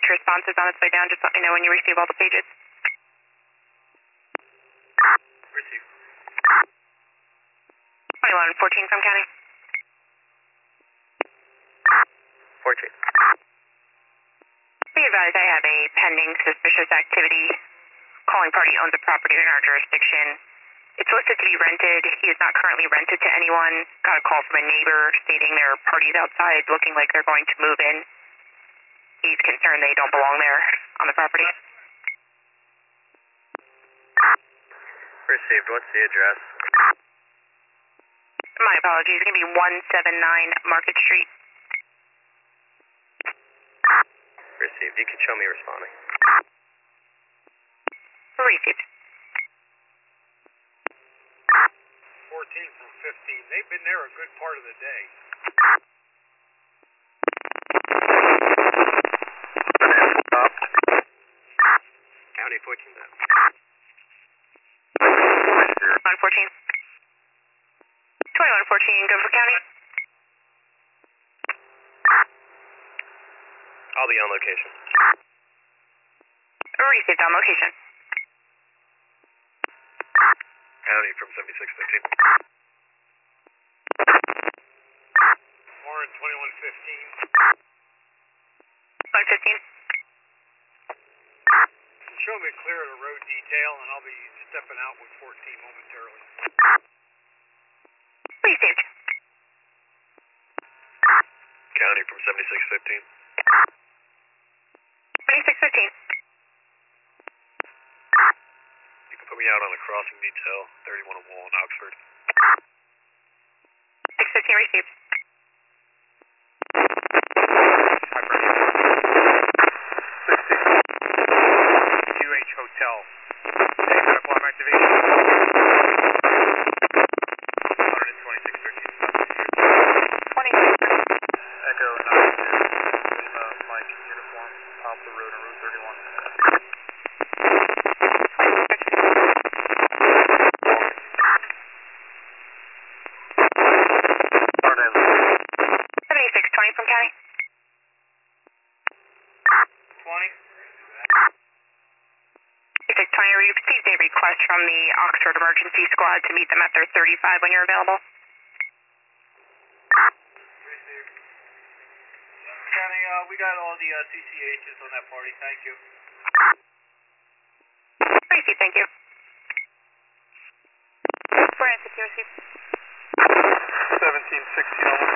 response is on its way down. Just let me know when you receive all the pages. Receive. 2114 from county. 14. Be advised I have a pending suspicious activity. Calling party owns a property in our jurisdiction. It's listed to be rented. He is not currently rented to anyone. Got a call from a neighbor stating there are parties outside looking like they're going to move in. He's concerned they don't belong there on the property. Received. What's the address? My apologies. It's going to be 179 Market Street. Received. You can show me responding. Received. 14 from 15. They've been there a good part of the day. County 14 down. On 14. 2114, Gopher County. I'll be on location. Received on location. County from 7615. Warren 2115. 115. Show me clear of the road detail, and I'll be stepping out with 14 momentarily. Received. County from 7615. 2615. You can put me out on a crossing detail, 31 of Wall in Oxford. 615 received. QH Hotel. Medical arm activation. 12613. 20. Echo 92. Mike uniform. Off the road on Route 31. 7620 from county. 20. 7620, we received a request from the Oxford Emergency Squad to meet them at their 35 when you're available. Received. County, we got all the CCHs on that party. Thank you. Received, thank you. We're in 16 received. 1716.